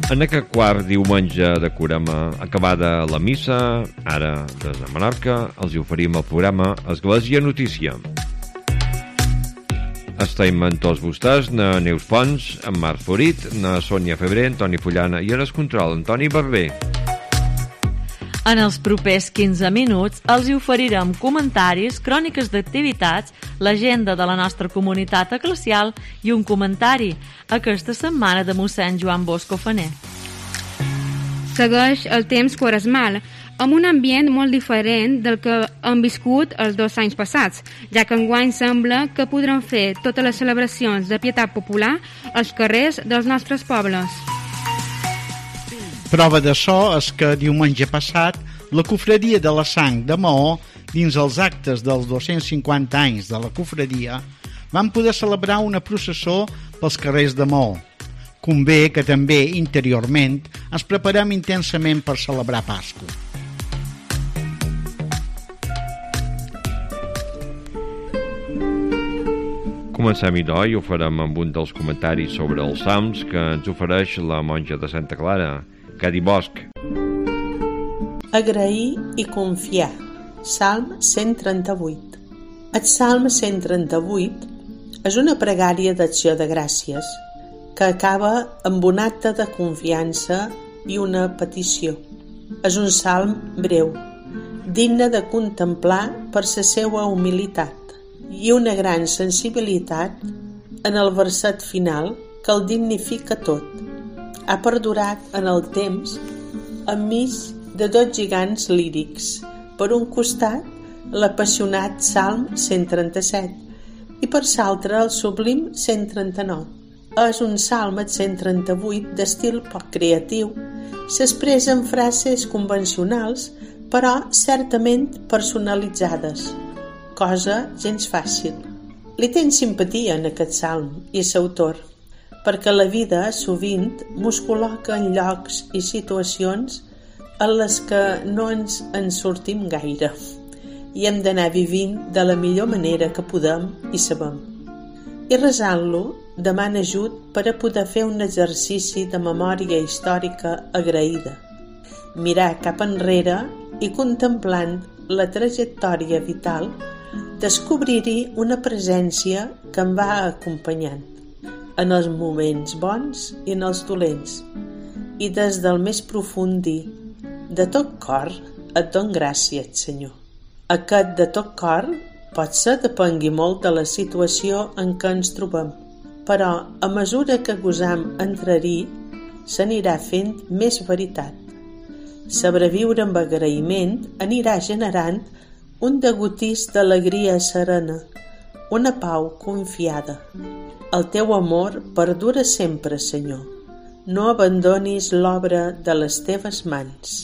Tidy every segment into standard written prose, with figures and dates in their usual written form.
En aquest quart diumenge de Carme, acabada la missa, ara des de Menorca, els oferim el programa Església Notícia. Estem amb tots vostès, na Neus Pons, en Marc Florit, na Sònia Febrer, Antoni Fullana i en el control, Antoni Barber. En els propers 15 minuts els hi oferirem comentaris, cròniques d'activitats, l'agenda de la nostra comunitat eclesial i un comentari aquesta setmana de mossèn Joan Bosco Faner. Segueix el temps quaresmal, amb un ambient molt diferent del que hem viscut els 2 anys passats, ja que enguany sembla que podrem fer totes les celebracions de pietat popular als carrers dels nostres pobles. Prova d'això és que diumenge passat la Cofradia de la Sang de Maó, dins els actes dels 250 anys de la cofradia, van poder celebrar una processó pels carrers de Maó. Convé que també interiorment ens preparem intensament per celebrar Pasqua. Comencem idò i ho farem amb un dels comentaris sobre els salms que ens ofereix la monja de Santa Clara, Cadi Bosch. Agrair i confiar. Salm 138. El Salm 138 és una pregària d'acció de gràcies que acaba amb un acte de confiança i una petició. És un salm breu, digne de contemplar per la seva humilitat i una gran sensibilitat en el verset final que el dignifica tot. Ha perdurat en el temps enmig de 2 gegants lírics, per un costat l'apassionat Salm 137 i per l'altre el sublim 139. És un salm, el 138, d'estil poc creatiu, s'expressa en frases convencionals, però certament personalitzades, cosa gens fàcil. Li tens simpatia en aquest salm i l'autor, perquè la vida sovint mos col·loca en llocs i situacions en les que no ens en sortim gaire i hem d'anar vivint de la millor manera que podem i sabem. I resant-lo demana ajut per a poder fer un exercici de memòria històrica agraïda, mirar cap enrere i contemplant la trajectòria vital descobrir-hi una presència que em va acompanyant en els moments bons i en els dolents, i des del més profund dir: de tot cor et dono gràcies, Senyor. Aquest de tot cor pot ser depengui molt de la situació en què ens trobem, però a mesura que gosam entrar-hi s'anirà fent més veritat. Saber viure amb agraïment anirà generant un degotís d'alegria serena, una pau confiada. El teu amor perdura sempre, Senyor. No abandonis l'obra de les teves mans.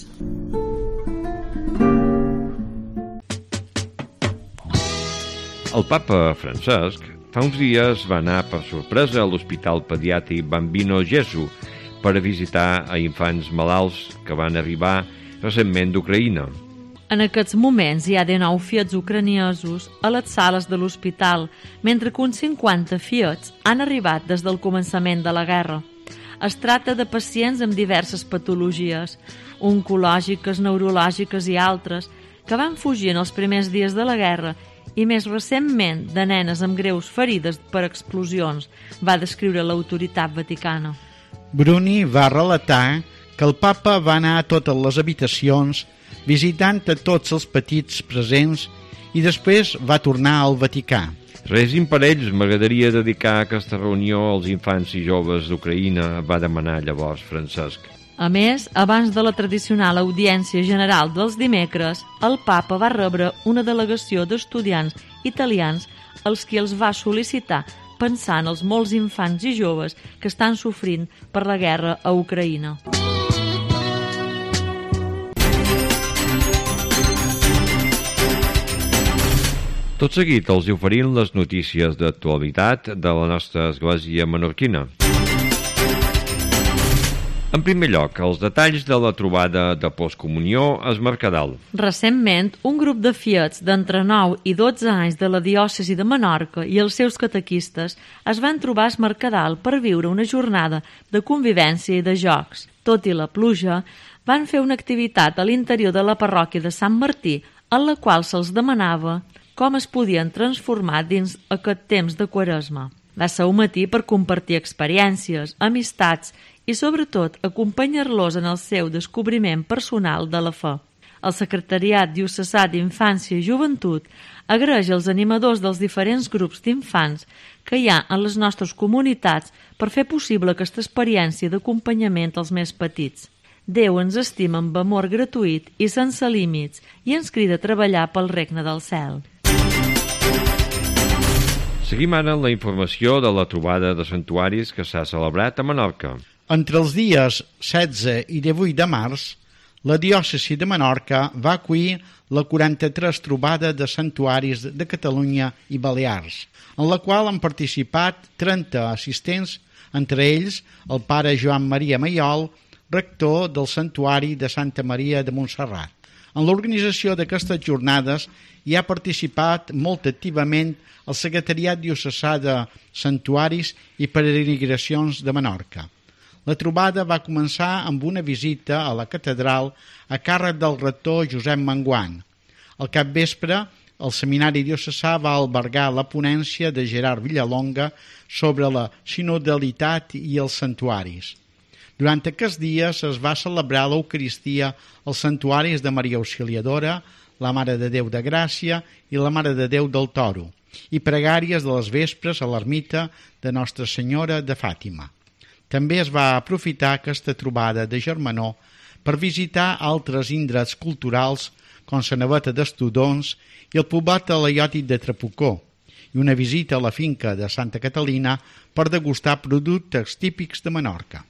El papa Francesc fa uns dies va anar per sorpresa a l'Hospital Pediàtric Bambino Gesù per a visitar a infants malalts que van arribar recentment d'Ucraïna. En aquests moments hi ha 19 fiets ucraniesos a les sales de l'hospital, mentre que uns 50 fiets han arribat des del començament de la guerra. Es tracta de pacients amb diverses patologies, oncològiques, neurològiques i altres, que van fugir en els primers dies de la guerra i més recentment de nenes amb greus ferides per explosions, va descriure l'autoritat vaticana. Bruni va relatar que el papa va anar a totes les habitacions visitant a tots els petits presents i després va tornar al Vaticà. Resin per ells, m'agradaria dedicar aquesta reunió als infants i joves d'Ucraïna, va demanar llavors Francesc. A més, abans de la tradicional audiència general dels dimecres, el papa va rebre una delegació d'estudiants italians als qui els va sol·licitar pensar en els molts infants i joves que estan sofrint per la guerra a Ucraïna. Tot seguit els oferim les notícies d'actualitat de la nostra església menorquina. En primer lloc, els detalls de la trobada de postcomunió a Es Mercadal. Recentment, un grup de fiets d'entre 9 i 12 anys de la diòcesi de Menorca i els seus catequistes es van trobar a Es Mercadal per viure una jornada de convivència i de jocs. Tot i la pluja, van fer una activitat a l'interior de la parròquia de Sant Martí, en la qual se'ls demanava com es podien transformar dins aquest temps de Quaresma. Va ser un matí per compartir experiències, amistats i, sobretot, acompanyar-los en el seu descobriment personal de la fe. El Secretariat Diocesà d'Infància i Joventut agraeix als animadors dels diferents grups d'infants que hi ha en les nostres comunitats per fer possible aquesta experiència d'acompanyament als més petits. Déu ens estima amb amor gratuït i sense límits i ens crida a treballar pel regne del cel. Seguim ara la informació de la trobada de santuaris que s'ha celebrat a Menorca. Entre els dies 16 i 18 de març, la diòcesi de Menorca va acollir la 43 trobada de santuaris de Catalunya i Balears, en la qual han participat 30 assistents, entre ells el pare Joan Maria Maiol, rector del Santuari de Santa Maria de Montserrat. En l'organització d'aquestes jornades hi ha participat molt activament el Secretariat Diocesà de Santuaris i Peregrinacions de Menorca. La trobada va començar amb una visita a la catedral a càrrec del rector Josep Manguant. Al capvespre, el Seminari Diocesà va albergar la ponència de Gerard Villalonga sobre la sinodalitat i els santuaris. Durant aquests dies es va celebrar l'Eucaristia als santuaris de Maria Auxiliadora, la Mare de Déu de Gràcia i la Mare de Déu del Toro, i pregàries de les vespres a l'ermita de Nostra Senyora de Fàtima. També es va aprofitar aquesta trobada de germanor per visitar altres indrets culturals com la Naveta d'Estudons i el poblat alaiòtic de Trapucó, i una visita a la finca de Santa Catalina per degustar productes típics de Menorca.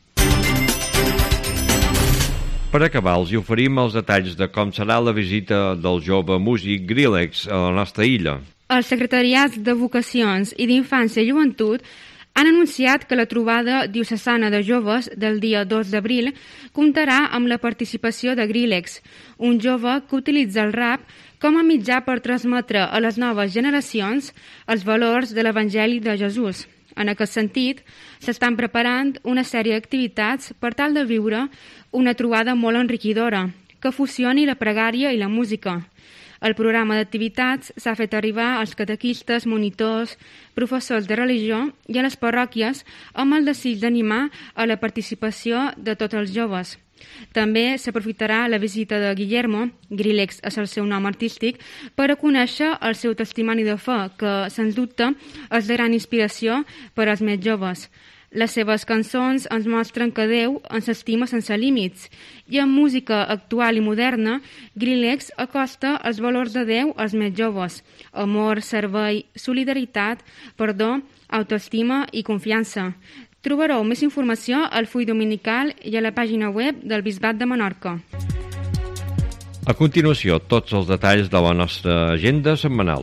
Per acabar, els oferim els detalls de com serà la visita del jove músic Grillex a la nostra illa. Els secretariats de vocacions i d'infància i joventut han anunciat que la trobada diocesana de joves del dia 2 d'abril comptarà amb la participació de Grillex, un jove que utilitza el rap com a mitjà per transmetre a les noves generacions els valors de l'Evangeli de Jesús. En aquest sentit, s'estan preparant una sèrie d'activitats per tal de viure una trobada molt enriquidora, que fusioni la pregària i la música. El programa d'activitats s'ha fet arribar als catequistes, monitors, professors de religió i a les parròquies amb el desig d'animar a la participació de tots els joves. També s'aprofitarà la visita de Guillermo, Grillex és el seu nom artístic, per a conèixer el seu testimoni de fe, que, sens dubte, és de gran inspiració per als més joves. Les seves cançons ens mostren que Déu ens estima sense límits i en música actual i moderna, Grillex acosta els valors de Déu als més joves: amor, servei, solidaritat, perdó, autoestima i confiança. Trobareu més informació al full dominical i a la pàgina web del Bisbat de Menorca. A continuació, tots els detalls de la nostra agenda setmanal.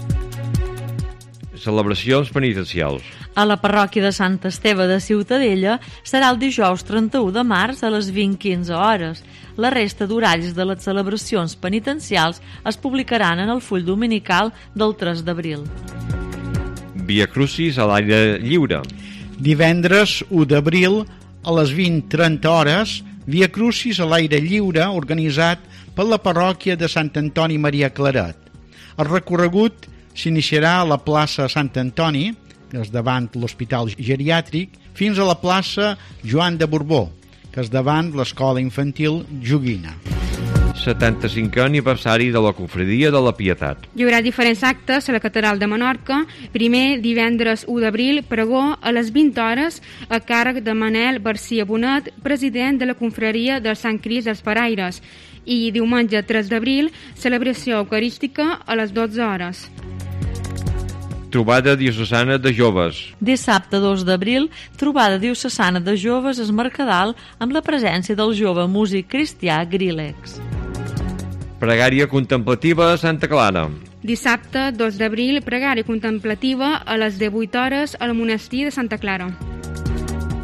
Celebracions penitencials. A la parròquia de Sant Esteve de Ciutadella serà el dijous 31 de març a les 20:15 hores. La resta d'horaris de les celebracions penitencials es publicaran en el full dominical del 3 d'abril. Via Crucis a l'aire lliure. Divendres 1 d'abril a les 20:30 hores, Via Crucis a l'aire lliure organitzat per la parròquia de Sant Antoni Maria Claret. El recorregut s'iniciarà a la plaça Sant Antoni, que és davant l'Hospital Geriàtric, fins a la plaça Joan de Borbó, que és davant l'Escola Infantil Joguina. 75è aniversari de la Confraria de la Pietat. Hi haurà diferents actes a la Catedral de Menorca. Primer, divendres 1 d'abril, pregó a les 20 hores a càrrec de Manel Garcia Bonet, president de la Confraria del Sant Crist dels Paraires. I diumenge 3 d'abril, celebració eucarística a les 12 hores. Trobada diocesana de joves. Dissabte 2 d'abril, trobada diocesana de joves a Es Mercadal amb la presència del jove músic cristià Grillex. Pregària contemplativa a Santa Clara. Dissabte 2 d'abril, pregària contemplativa a les 18 hores al monestir de Santa Clara.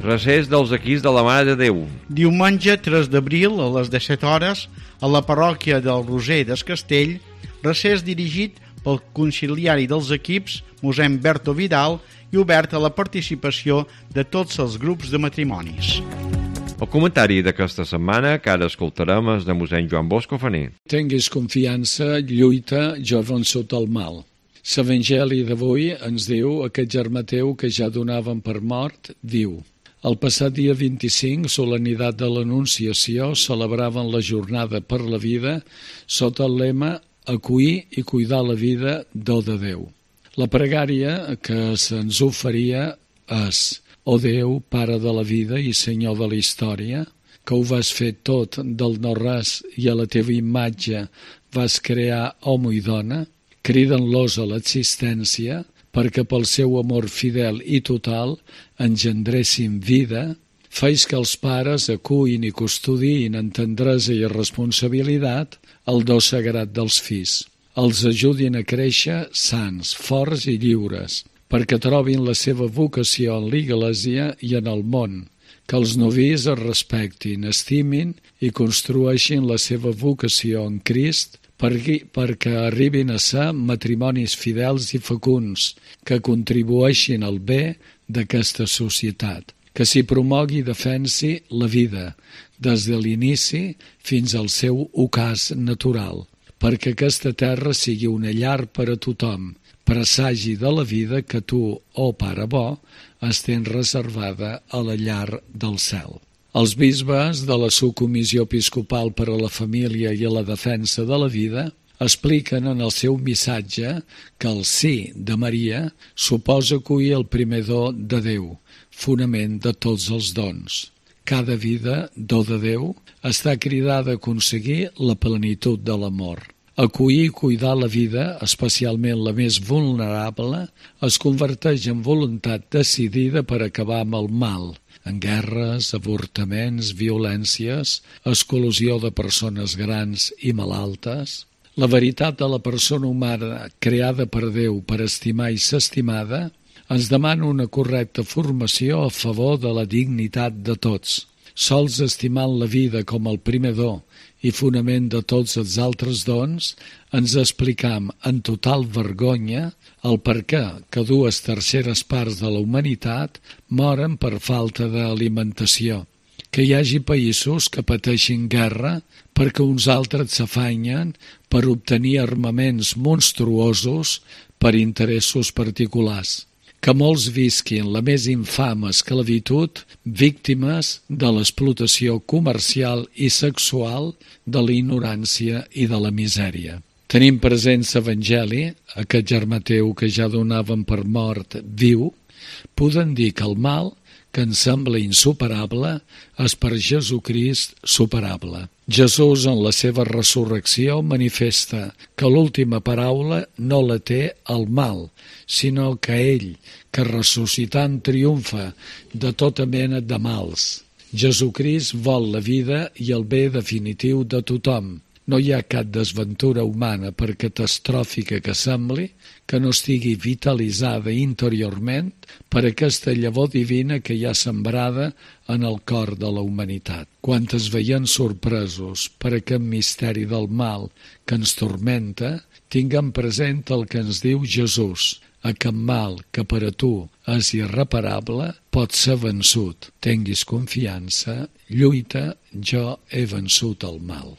Recés dels equips de la Mare de Déu. Diumenge 3 d'abril a les 17 hores a la parròquia del Roser d'Es Castell, recés dirigit pel conciliari dels equips, mossèn Berto Vidal, i obert a la participació de tots els grups de matrimonis. El comentari d'aquesta setmana que ara escoltarem és de mossèn Joan Bosco Faner. Tinguis confiança, lluita, jo he vençut el mal. L'Evangeli d'avui ens diu: aquest germà teu que ja donaven per mort, viu. El passat dia 25, solemnitat de l'Anunciació, celebraven la jornada per la vida sota el lema acollir i cuidar la vida, do de Déu. La pregària que se'ns oferia és: ó Déu, Pare de la vida i Senyor de la història, que ho vas fer tot del no-res i a la teva imatge vas crear home i dona, criden-los a l'existència perquè pel seu amor fidel i total engendressin vida, feis que els pares acullin i custodien en tendresa i responsabilitat el do sagrat dels fills. Els ajudin a créixer sants, forts i lliures, perquè trobin la seva vocació en l'Església i en el món, que els novis es respectin, estimin i construeixin la seva vocació en Crist perquè arribin a ser matrimonis fidels i fecunds que contribueixin al bé d'aquesta societat, que s'hi promogui i defensi la vida des de l'inici fins al seu ocàs natural, perquè aquesta terra sigui una llar per a tothom, presagi de la vida que tu, Pare bo, has tens reservada a la llar del cel. Els bisbes de la Subcomissió Episcopal per a la Família i a la Defensa de la Vida expliquen en el seu missatge que el sí de Maria suposa acollir el primer do de Déu, fonament de tots els dons. Cada vida, do de Déu, està cridada a aconseguir la plenitud de l'amor. Acollir i cuidar la vida, especialment la més vulnerable, es converteix en voluntat decidida per acabar amb el mal, en guerres, avortaments, violències, exclusió de persones grans i malaltes. La veritat de la persona humana creada per Déu per estimar i ser estimada ens demana una correcta formació a favor de la dignitat de tots. Sols estimant la vida com el primer do i fonament de tots els altres dons, ens explicam en total vergonya el perquè que 2/3 parts de la humanitat moren per falta d'alimentació, que hi hagi països que pateixin guerra perquè uns altres s'afanyen per obtenir armaments monstruosos per interessos particulars, que molts visquin la més infame esclavitud, víctimes de l'explotació comercial i sexual, de la ignorància i de la misèria. Tenim present l'Evangeli, aquest germà teu que ja donaven per mort viu, poden dir que el mal, que ens sembla insuperable, és per Jesucrist superable. Jesús, en la seva resurrecció, manifesta que l'última paraula no la té el mal, sinó que ell, que ressuscitant triomfa de tota mena de mals. Jesucrist vol la vida i el bé definitiu de tothom. No hi ha cap desventura humana, per catastròfica que sembli, que no estigui vitalitzada interiorment per aquesta llavor divina que hi ha sembrada en el cor de la humanitat. Quan es veiem sorpresos per aquest misteri del mal que ens tormenta, tinguem present el que ens diu Jesús: aquest mal que per a tu és irreparable pot ser vençut. Tinguis confiança, lluita, jo he vençut el mal.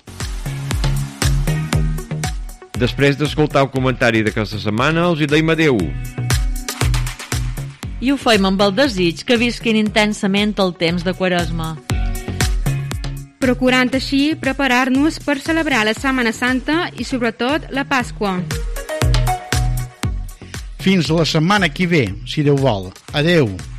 Després d'escoltar el comentari d'aquesta setmana, els hi deim adeu. I ho fem amb el desig que visquin intensament el temps de Quaresma. Procurant així preparar-nos per celebrar la Setmana Santa i sobretot la Pasqua. Fins la setmana que ve, si Déu vol. Adeu.